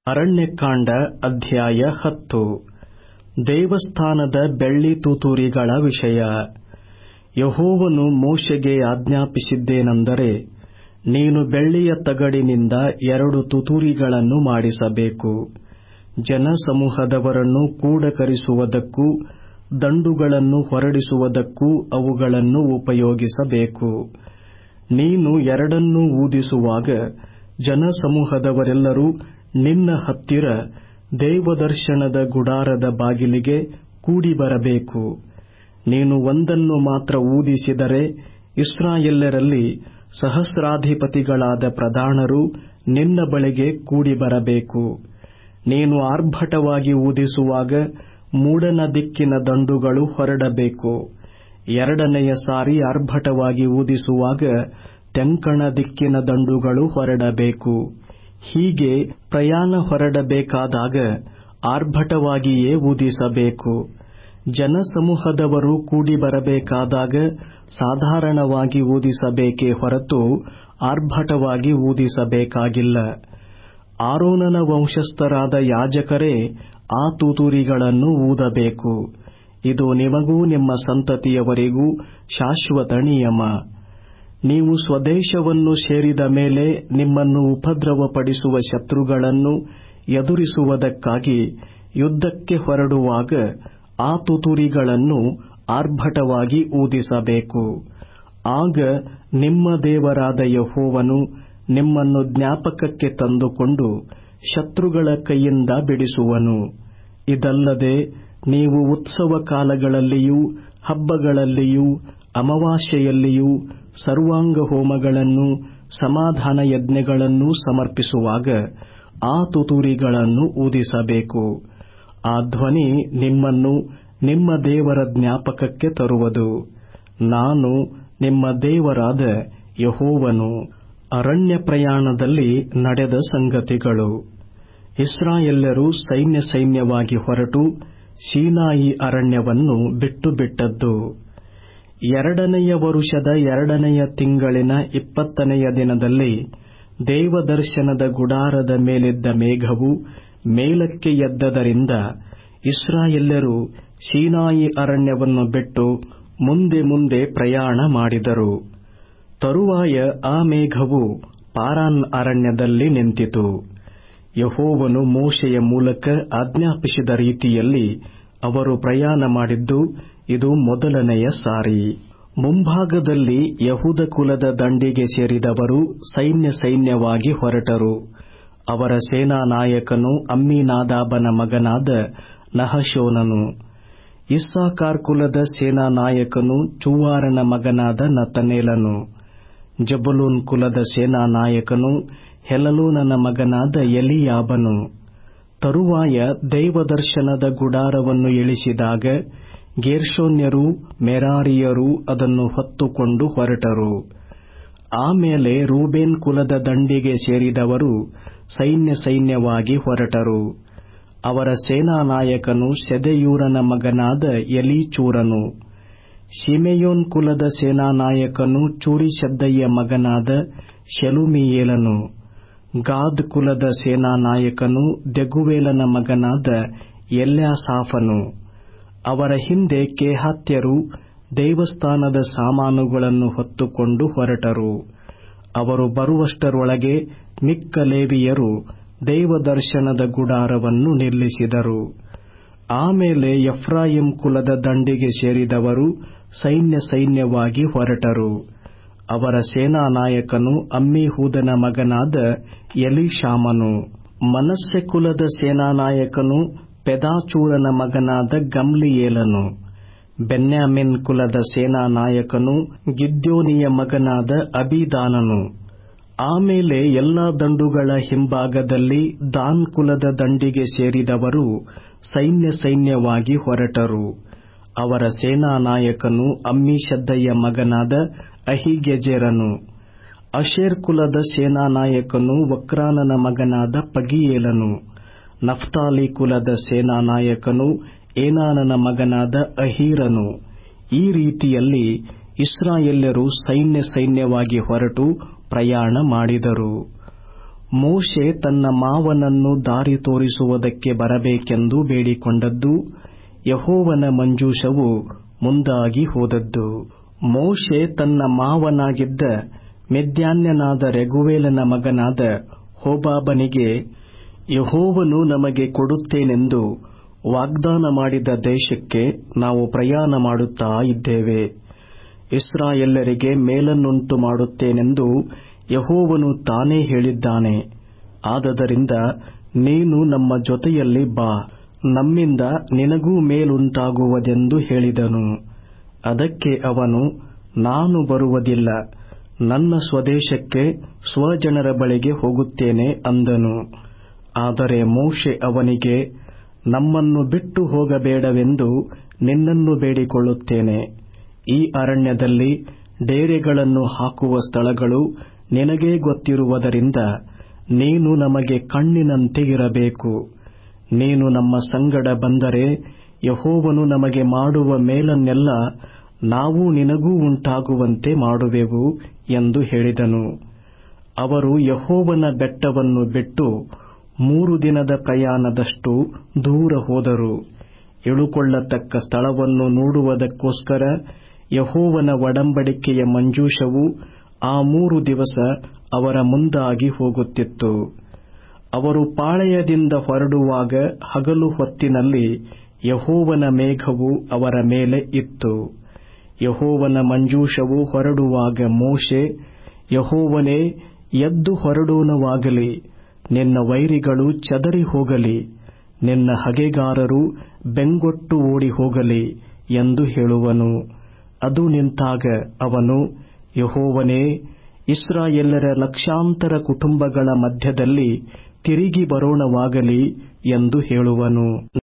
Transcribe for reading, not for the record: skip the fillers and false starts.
ಅರಣ್ಯಕಾಂಡ ಅಧ್ಯಾಯ 10. ದೇವಸ್ಥಾನದ ಬೆಳ್ಳಿ ತುತ್ತೂರಿಗಳ ವಿಷಯ. ಯೆಹೋವನು ಮೋಶೆಗೆ ಆಜ್ಞಾಪಿಸಿದ್ದೇನೆಂದರೆ, ನೀನು ಬೆಳ್ಳಿಯ ತಗಡಿನಿಂದ 2 ತುತ್ತೂರಿಗಳನ್ನು ಮಾಡಿಸಬೇಕು. ಜನಸಮೂಹದವರನ್ನು ಕೂಡಕರಿಸುವುದಕ್ಕೂ ದಂಡುಗಳನ್ನು ಹೊರಡಿಸುವುದಕ್ಕೂ ಅವುಗಳನ್ನು ಉಪಯೋಗಿಸಬೇಕು. ನೀನು ಎರಡನ್ನೂ ಊದಿಸುವಾಗ ಜನಸಮೂಹದವರೆಲ್ಲರೂ ನಿನ್ನ ಹತ್ತಿರ ದೇವದರ್ಶನದ ಗುಡಾರದ ಬಾಗಿಲಿಗೆ ಕೂಡಿಬರಬೇಕು. ನೀನು ಒಂದನ್ನು ಮಾತ್ರ ಊದಿಸಿದರೆ ಇಸ್ರಾಯೇಲ್ಯರಲ್ಲಿ ಸಹಸ್ರಾಧಿಪತಿಗಳಾದ ಪ್ರಧಾನರು ನಿನ್ನ ಬಳಿಗೆ ಕೂಡಿಬರಬೇಕು. ನೀನು ಆರ್ಭಟವಾಗಿ ಊದಿಸುವಾಗ ಮೂಡಣ ದಿಕ್ಕಿನ ದಂಡುಗಳು ಹೊರಡಬೇಕು. ಎರಡನೆಯ ಸಾರಿ ಆರ್ಭಟವಾಗಿ ಊದಿಸುವಾಗ ತೆಂಕಣ ದಿಕ್ಕಿನ ದಂಡುಗಳು ಹೊರಡಬೇಕು. ಹೀಗೆ ಪ್ರಯಾಣ ಹೊರಡಬೇಕಾದಾಗ ಆರ್ಭಟವಾಗಿಯೇ ಊದಿಸಬೇಕು. ಜನಸಮೂಹದವರು ಕೂಡಿ ಬರಬೇಕಾದಾಗ ಸಾಧಾರಣವಾಗಿ ಊದಿಸಬೇಕೇ ಹೊರತು ಆರ್ಭಟವಾಗಿ ಊದಿಸಬೇಕಾಗಿಲ್ಲ. ಆರೋನನ ವಂಶಸ್ಥರಾದ ಯಾಜಕರೇ ಆ ತುತ್ತೂರಿಗಳನ್ನು ಊದಬೇಕು. ಇದು ನಿಮಗೂ ನಿಮ್ಮ ಸಂತತಿಯವರಿಗೂ ಶಾಶ್ವತ ನಿಯಮ. ನೀವು ಸ್ವದೇಶವನ್ನು ಸೇರಿದ ಮೇಲೆ ನಿಮ್ಮನ್ನು ಉಪದ್ರವಪಡಿಸುವ ಶತ್ರುಗಳನ್ನು ಎದುರಿಸುವುದಕ್ಕಾಗಿ ಯುದ್ಧಕ್ಕೆ ಹೊರಡುವಾಗ ಆ ತುತ್ತೂರಿಗಳನ್ನು ಆರ್ಭಟವಾಗಿ ಊದಿಸಬೇಕು. ಆಗ ನಿಮ್ಮ ದೇವರಾದ ಯೆಹೋವನು ನಿಮ್ಮನ್ನು ಜ್ಞಾಪಕಕ್ಕೆ ತಂದುಕೊಂಡು ಶತ್ರುಗಳ ಕೈಯಿಂದ ಬಿಡಿಸುವನು. ಇದಲ್ಲದೆ ನೀವು ಉತ್ಸವ ಕಾಲಗಳಲ್ಲಿಯೂ ಹಬ್ಬಗಳಲ್ಲಿಯೂ ಅಮಾವಾಸ್ಯೆಯಲ್ಲಿಯೂ ಸರ್ವಾಂಗ ಹೋಮಗಳನ್ನೂ ಸಮಾಧಾನ ಯಜ್ಞಗಳನ್ನೂ ಸಮರ್ಪಿಸುವಾಗ ಆ ತುತ್ತೂರಿಗಳನ್ನು ಊದಿಸಬೇಕು. ಆ ಧ್ವನಿ ನಿಮ್ಮನ್ನು ನಿಮ್ಮ ದೇವರ ಜ್ಞಾಪಕಕ್ಕೆ ತರುವುದು. ನಾನು ನಿಮ್ಮ ದೇವರಾದ ಯೆಹೋವನು. ಅರಣ್ಯ ಪ್ರಯಾಣದಲ್ಲಿ ನಡೆದ ಸಂಗತಿಗಳು. ಇಸ್ರಾಯೇಲ್ಯರು ಸೈನ್ಯವಾಗಿ ಹೊರಟು ಸೀನಾಯಿ ಅರಣ್ಯವನ್ನು ಬಿಟ್ಟದ್ದು. 2ನೆಯ ವರುಷದ 2ನೆಯ ತಿಂಗಳಿನ 20ನೆಯ ದಿನದಲ್ಲಿ ದೇವದರ್ಶನದ ಗುಡಾರದ ಮೇಲಿದ್ದ ಮೇಘವು ಮೇಲಕ್ಕೆ ಎದ್ದದರಿಂದ ಇಸ್ರಾಯೇಲ್ಯರು ಸೀನಾಯಿ ಅರಣ್ಯವನ್ನು ಬಿಟ್ಟು ಮುಂದೆ ಪ್ರಯಾಣ ಮಾಡಿದರು. ತರುವಾಯ ಆ ಮೇಘವು ಪಾರಾನ್ ಅರಣ್ಯದಲ್ಲಿ ನಿಂತಿತು. ಯೆಹೋವನು ಮೋಶೆಯ ಮೂಲಕ ಆಜ್ಞಾಪಿಸಿದ ರೀತಿಯಲ್ಲಿ ಅವರು ಪ್ರಯಾಣ ಮಾಡಿದ್ದು ಇದು ಮೊದಲನೆಯ ಸಾರಿ. ಮುಂಭಾಗದಲ್ಲಿ ಯೆಹೂದ ಕುಲದ ದಂಡಿಗೆ ಸೇರಿದವರು ಸೈನ್ಯವಾಗಿ ಹೊರಟರು. ಅವರ ಸೇನಾ ನಾಯಕನು ಅಮ್ಮಿನಾದಾಬನ ಮಗನಾದ ನಹಶೋನನು. ಇಸ್ಸಾಕಾರ್ ಕುಲದ ಸೇನಾ ನಾಯಕನು ಚೂವಾರನ ಮಗನಾದ ನತನೇಲನು. ಜಬುಲೂನ್ ಕುಲದ ಸೇನಾ ನಾಯಕನು ಹೆಲಲೋನನ ಮಗನಾದ ಎಲೀಯಾಬನು. ತರುವಾಯ ದೇವದರ್ಶನದ ಗುಡಾರವನ್ನು ಇಳಿಸಿದಾಗ ಗೇರ್ಷೋನ್ಯರೂ ಮೆರಾರಿಯರೂ ಅದನ್ನು ಹೊತ್ತುಕೊಂಡು ಹೊರಟರು. ಆಮೇಲೆ ರೂಬೇನ್ ಕುಲದ ದಂಡಿಗೆ ಸೇರಿದವರು ಸೈನ್ಯವಾಗಿ ಹೊರಟರು. ಅವರ ಸೇನಾ ನಾಯಕನು ಶೆದೇಯೂರನ ಮಗನಾದ ಎಲೀಚೂರನು. ಶಿಮೆಯೋನ್ ಕುಲದ ಸೇನಾ ನಾಯಕನು ಚೂರಿಶದ್ದೈಯ ಮಗನಾದ ಶೆಲುಮಿಯೇಲನು. ಗಾದ್ ಕುಲದ ಸೇನಾ ನಾಯಕನು ದೆಗುವೇಲನ ಮಗನಾದ ಎಲ್ಯಾಸಾಫನು. ಅವರ ಹಿಂದೆ ಕೇಹಾತ್ಯರು ದೇವಸ್ಥಾನದ ಸಾಮಾನುಗಳನ್ನು ಹೊತ್ತುಕೊಂಡು ಹೊರಟರು. ಅವರು ಬರುವಷ್ಟರೊಳಗೆ ಮಿಕ್ಕ ಲೇವಿಯರು ದೇವದರ್ಶನದ ಗುಡಾರವನ್ನು ನಿಲ್ಲಿಸಿದರು. ಆಮೇಲೆ ಎಫ್ರಾಯಿಂ ಕುಲದ ದಂಡಿಗೆ ಸೇರಿದವರು ಸೈನ್ಯವಾಗಿ ಹೊರಟರು. ಅವರ ಸೇನಾ ನಾಯಕನು ಅಮ್ಮಿಹೂದನ ಮಗನಾದ ಎಲೀಷಾಮನು. ಮನಸ್ಸೆ ಕುಲದ ಸೇನಾ ನಾಯಕನು ಪೆದಾಚೂರನ ಮಗನಾದ ಗಮ್ಲಿಯೇಲನು. ಬೆನ್ಯಾಮಿನ್ ಕುಲದ ಸೇನಾ ನಾಯಕನು ಗಿದ್ಯೋನಿಯ ಮಗನಾದ ಅಬೀದಾನನು. ಆಮೇಲೆ ಎಲ್ಲಾ ದಂಡುಗಳ ಹಿಂಭಾಗದಲ್ಲಿ ದಾನ್ ಕುಲದ ದಂಡಿಗೆ ಸೇರಿದವರು ಸೈನ್ಯವಾಗಿ ಹೊರಟರು. ಅವರ ಸೇನಾ ನಾಯಕನು ಅಮ್ಮಿಷದ್ದೈಯ ಮಗನಾದ ಅಹೀಗೆಜೆರನು. ಅಶೇರ್ ಕುಲದ ಸೇನಾ ನಾಯಕನು ವಕ್ರಾನನ ಮಗನಾದ ಪಗೀಯೇಲನು. ನಫ್ತಾಲಿ ಕುಲದ ಸೇನಾ ನಾಯಕನು ಏನಾನನ ಮಗನಾದ ಅಹೀರನು. ಈ ರೀತಿಯಲ್ಲಿ ಇಸ್ರಾಯೇಲ್ಯರು ಸೈನ್ಯವಾಗಿ ಹೊರಟು ಪ್ರಯಾಣ ಮಾಡಿದರು. ಮೋಶೆ ತನ್ನ ಮಾವನನ್ನು ದಾರಿ ತೋರಿಸುವುದಕ್ಕೆ ಬರಬೇಕೆಂದು ಬೇಡಿಕೊಂಡದ್ದು, ಯೆಹೋವನ ಮಂಜೂಷವು ಮುಂದಾಗಿ ಹೋದದ್ದು. ಮೋಶೆ ತನ್ನ ಮಾವನಾಗಿದ್ದ ಮಿದ್ಯಾನ್ಯನಾದ ರೆಗುವೇಲನ ಮಗನಾದ ಹೋಬಾಬನಿಗೆ, ಯೆಹೋವನು ನಮಗೆ ಕೊಡುತ್ತೇನೆಂದು ವಾಗ್ದಾನ ಮಾಡಿದ ದೇಶಕ್ಕೆ ನಾವು ಪ್ರಯಾಣ ಮಾಡುತ್ತಾ ಇದ್ದೇವೆ. ಇಸ್ರಾಯೇಲ್ಯರಿಗೆ ಮೇಲನ್ನುಂಟು ಮಾಡುತ್ತೇನೆಂದು ಯೆಹೋವನು ತಾನೇ ಹೇಳಿದ್ದಾನೆ. ಆದದರಿಂದ ನೀನು ನಮ್ಮ ಜೊತೆಯಲ್ಲಿ ಬಾ, ನಮ್ಮಿಂದ ನಿನಗೂ ಮೇಲುಂಟಾಗುವುದೆಂದು ಹೇಳಿದನು. ಅದಕ್ಕೆ ಅವನು, ನಾನು ಬರುವುದಿಲ್ಲ, ನನ್ನ ಸ್ವದೇಶಕ್ಕೆ ಸ್ವಜನರ ಬಳಿಗೆ ಹೋಗುತ್ತೇನೆ ಅಂದನು. ಆದರೆ ಮೋಶೆ ಅವನಿಗೆ, ನಮ್ಮನ್ನು ಬಿಟ್ಟು ಹೋಗಬೇಡವೆಂದು ನಿನ್ನನ್ನು ಬೇಡಿಕೊಳ್ಳುತ್ತೇನೆ. ಈ ಅರಣ್ಯದಲ್ಲಿ ಡೇರೆಗಳನ್ನು ಹಾಕುವ ಸ್ಥಳಗಳು ನಿನಗೇ ಗೊತ್ತಿರುವುದರಿಂದ ನೀನು ನಮಗೆ ಕಣ್ಣಿನಂತೆ ಇರಬೇಕು. ನೀನು ನಮ್ಮ ಸಂಗಡ ಬಂದರೆ ಯೆಹೋವನು ನಮಗೆ ಮಾಡುವ ಮೇಲನ್ನೆಲ್ಲ ನಾವು ನಿನಗೂ ಉಂಟಾಗುವಂತೆ ಮಾಡುವೆವು ಎಂದು ಹೇಳಿದನು. ಅವರು ಯೆಹೋವನ ಬೆಟ್ಟವನ್ನು ಬಿಟ್ಟು 3 ದಿನದ ಪ್ರಯಾಣದಷ್ಟು ದೂರ ಹೋದರು. ಇಳುಕೊಳ್ಳತಕ್ಕ ಸ್ಥಳವನ್ನು ನೋಡುವುದಕ್ಕೋಸ್ಕರ ಯೆಹೋವನ ಒಡಂಬಡಿಕೆಯ ಮಂಜೂಷವು ಆ 3 ದಿವಸ ಅವರ ಮುಂದಾಗಿ ಹೋಗುತ್ತಿತ್ತು. ಅವರು ಪಾಳೆಯದಿಂದ ಹೊರಡುವಾಗ ಹಗಲು ಹೊತ್ತಿನಲ್ಲಿ ಯೆಹೋವನ ಮೇಘವು ಅವರ ಮೇಲೆ ಇತ್ತು. ಯೆಹೋವನ ಮಂಜೂಷವು ಹೊರಡುವಾಗ ಮೋಶೆ, ಯೆಹೋವನೇ, ಎದ್ದು ಹೊರಡೋಣವಾಗಲಿ, ನಿನ್ನ ವೈರಿಗಳು ಚದರಿ ಹೋಗಲಿ, ನಿನ್ನ ಹಗೆಗಾರರು ಬೆಂಗೊಟ್ಟು ಓಡಿ ಹೋಗಲಿ ಎಂದು ಹೇಳುವನು. ಅದು ನಿಂತಾಗ ಅವನು, ಯೆಹೋವನೇ, ಇಸ್ರಾಯೇಲ್ಯರ ಲಕ್ಷಾಂತರ ಕುಟುಂಬಗಳ ಮಧ್ಯದಲ್ಲಿ ತಿರುಗಿ ಬರೋಣವಾಗಲಿ ಎಂದು ಹೇಳುವನು.